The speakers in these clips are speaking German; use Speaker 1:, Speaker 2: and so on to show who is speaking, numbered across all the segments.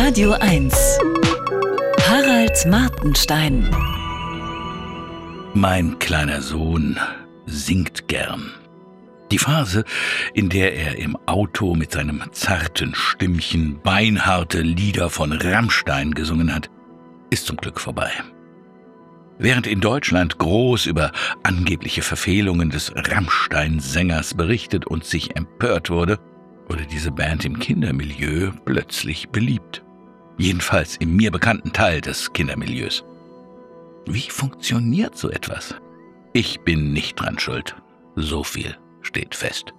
Speaker 1: Radio 1. Harald Martenstein.
Speaker 2: Mein kleiner Sohn singt gern. Die Phase, in der er im Auto mit seinem zarten Stimmchen beinharte Lieder von Rammstein gesungen hat, ist zum Glück vorbei. Während in Deutschland groß über angebliche Verfehlungen des Rammstein-Sängers berichtet und sich empört wurde diese Band im Kindermilieu plötzlich beliebt. Jedenfalls im mir bekannten Teil des Kindermilieus. Wie funktioniert so etwas? Ich bin nicht dran schuld. So viel steht fest.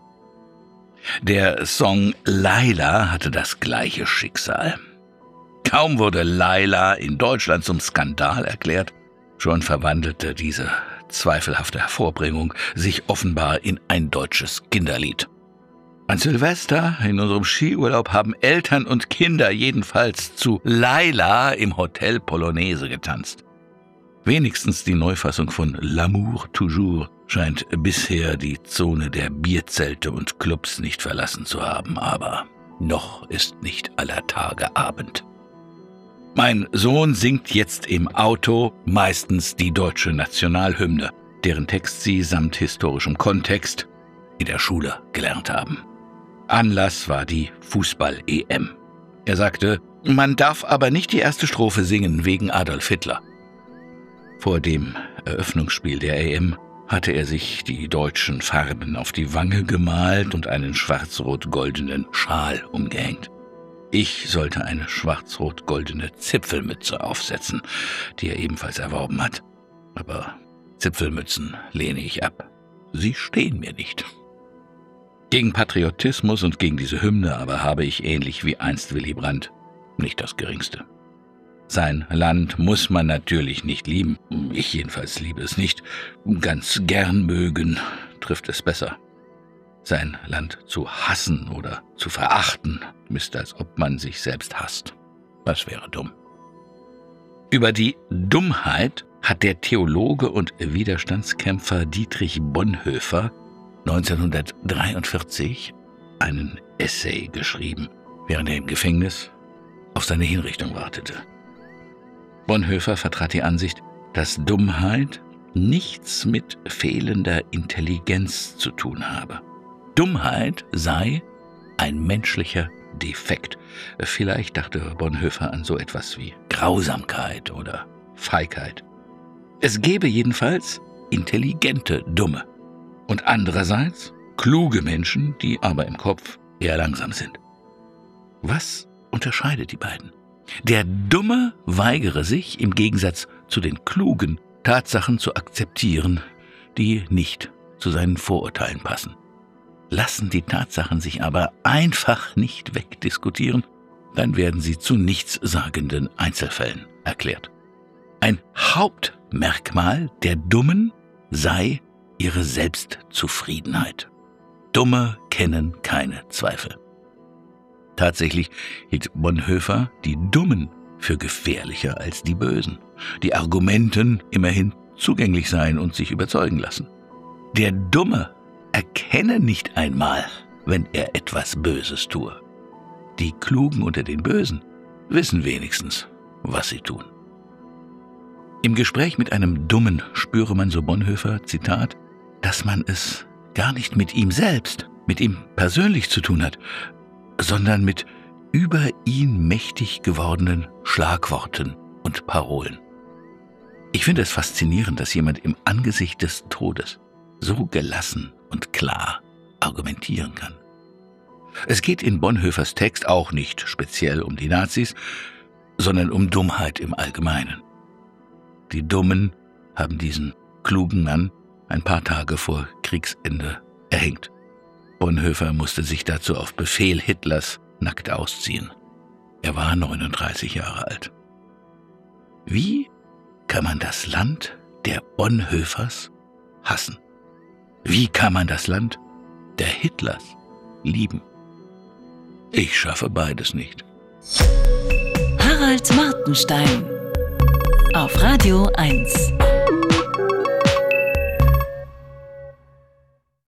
Speaker 2: Der Song Laila hatte das gleiche Schicksal. Kaum wurde Laila in Deutschland zum Skandal erklärt, schon verwandelte diese zweifelhafte Hervorbringung sich offenbar in ein deutsches Kinderlied. An Silvester in unserem Skiurlaub haben Eltern und Kinder jedenfalls zu Laila im Hotel Polonaise getanzt. Wenigstens die Neufassung von L'amour toujours scheint bisher die Zone der Bierzelte und Clubs nicht verlassen zu haben, aber noch ist nicht aller Tage Abend. Mein Sohn singt jetzt im Auto meistens die deutsche Nationalhymne, deren Text sie samt historischem Kontext in der Schule gelernt haben. Anlass war die Fußball-EM. Er sagte, man darf aber nicht die erste Strophe singen wegen Adolf Hitler. Vor dem Eröffnungsspiel der EM hatte er sich die deutschen Farben auf die Wange gemalt und einen schwarz-rot-goldenen Schal umgehängt. Ich sollte eine schwarz-rot-goldene Zipfelmütze aufsetzen, die er ebenfalls erworben hat. Aber Zipfelmützen lehne ich ab. Sie stehen mir nicht. Gegen Patriotismus und gegen diese Hymne aber habe ich, ähnlich wie einst Willy Brandt, nicht das Geringste. Sein Land muss man natürlich nicht lieben. Ich jedenfalls liebe es nicht. Ganz gern mögen trifft es besser. Sein Land zu hassen oder zu verachten, ist, als ob man sich selbst hasst. Das wäre dumm. Über die Dummheit hat der Theologe und Widerstandskämpfer Dietrich Bonhoeffer 1943 einen Essay geschrieben, während er im Gefängnis auf seine Hinrichtung wartete. Bonhoeffer vertrat die Ansicht, dass Dummheit nichts mit fehlender Intelligenz zu tun habe. Dummheit sei ein menschlicher Defekt. Vielleicht dachte Bonhoeffer an so etwas wie Grausamkeit oder Feigheit. Es gäbe jedenfalls intelligente Dumme und andererseits kluge Menschen, die aber im Kopf eher langsam sind. Was unterscheidet die beiden? Der Dumme weigere sich, im Gegensatz zu den Klugen, Tatsachen zu akzeptieren, die nicht zu seinen Vorurteilen passen. Lassen die Tatsachen sich aber einfach nicht wegdiskutieren, dann werden sie zu nichtssagenden Einzelfällen erklärt. Ein Hauptmerkmal der Dummen sei ihre Selbstzufriedenheit. Dumme kennen keine Zweifel. Tatsächlich hielt Bonhoeffer die Dummen für gefährlicher als die Bösen, die Argumenten immerhin zugänglich seien und sich überzeugen lassen. Der Dumme erkenne nicht einmal, wenn er etwas Böses tue. Die Klugen unter den Bösen wissen wenigstens, was sie tun. Im Gespräch mit einem Dummen spüre man, so Bonhoeffer, Zitat, dass man es gar nicht mit ihm selbst, mit ihm persönlich zu tun hat, sondern mit über ihn mächtig gewordenen Schlagworten und Parolen. Ich finde es faszinierend, dass jemand im Angesicht des Todes so gelassen und klar argumentieren kann. Es geht in Bonhoeffers Text auch nicht speziell um die Nazis, sondern um Dummheit im Allgemeinen. Die Dummen haben diesen klugen Mann ein paar Tage vor Kriegsende erhängt. Bonhoeffer musste sich dazu auf Befehl Hitlers nackt ausziehen. Er war 39 Jahre alt. Wie kann man das Land der Bonhoeffers hassen? Wie kann man das Land der Hitlers lieben? Ich schaffe beides nicht.
Speaker 1: Harald Martenstein auf Radio 1.